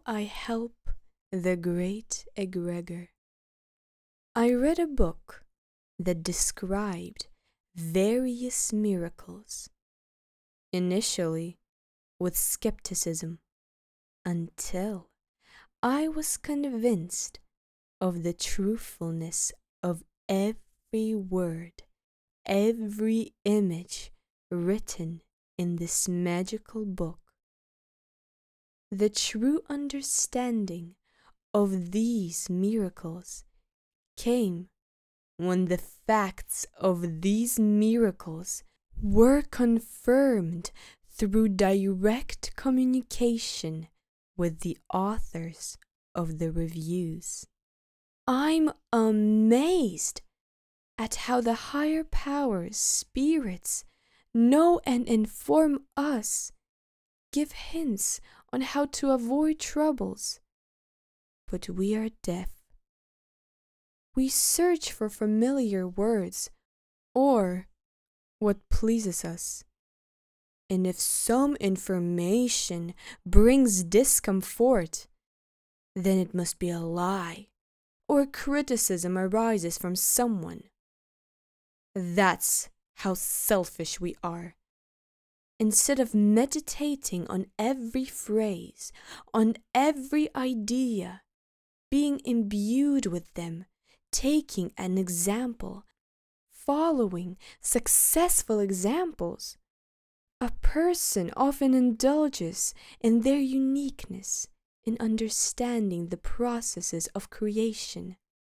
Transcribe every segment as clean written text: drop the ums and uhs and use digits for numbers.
I help the great egregor? I read a book that described various miracles, initially with skepticism, until I was convinced of the truthfulness of every word, every image written in this magical book. The true understanding of these miracles came when the facts of these miracles were confirmed through direct communication with the authors of the reviews. I'm amazed at how the higher powers, spirits, know and inform us, give hints on how to avoid troubles. But we are deaf. We search for familiar words or what pleases us. And if some information brings discomfort, then it must be a lie or criticism arises from someone. That's how selfish we are. Instead of meditating on every phrase, on every idea, being imbued with them, taking an example, following successful examples, a person often indulges in their uniqueness in understanding the processes of creation.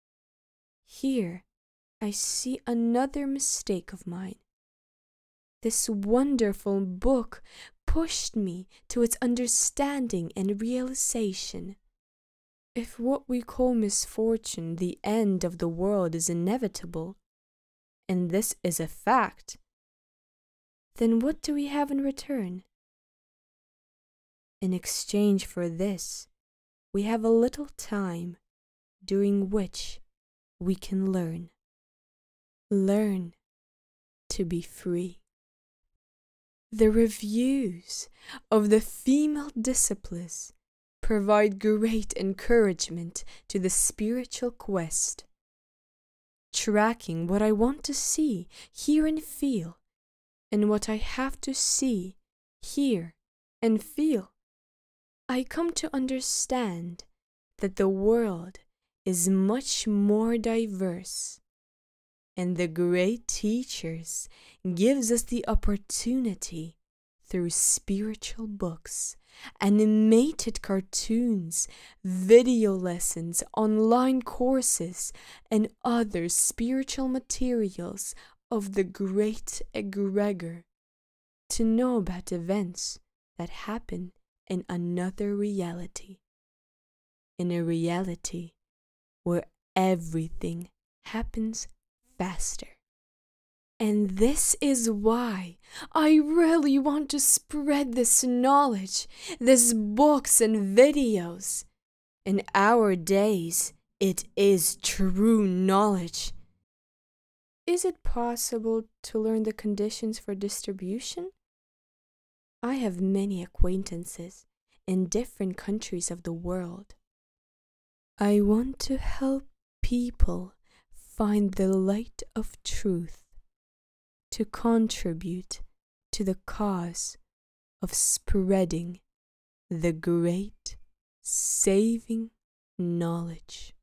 Here, I see another mistake of mine. This wonderful book pushed me to its understanding and realization. If what we call misfortune, the end of the world, is inevitable, and this is a fact, then what do we have in return? In exchange for this, we have a little time during which we can learn. Learn to be free. The reviews of the female disciples provide great encouragement to the spiritual quest. Tracking what I want to see, hear, and feel, and what I have to see, hear, and feel, I come to understand that the world is much more diverse, and the great teachers gives us the opportunity through spiritual books, animated cartoons, video lessons, online courses, and other spiritual materials of the great egregor to know about events that happen in another reality, in a reality where everything happens faster. And this is why I really want to spread this knowledge, these books and videos. In our days, it is true knowledge. Is it possible to learn the conditions for distribution? I have many acquaintances in different countries of the world. I want to help people find the light of truth, to contribute to the cause of spreading the great saving knowledge.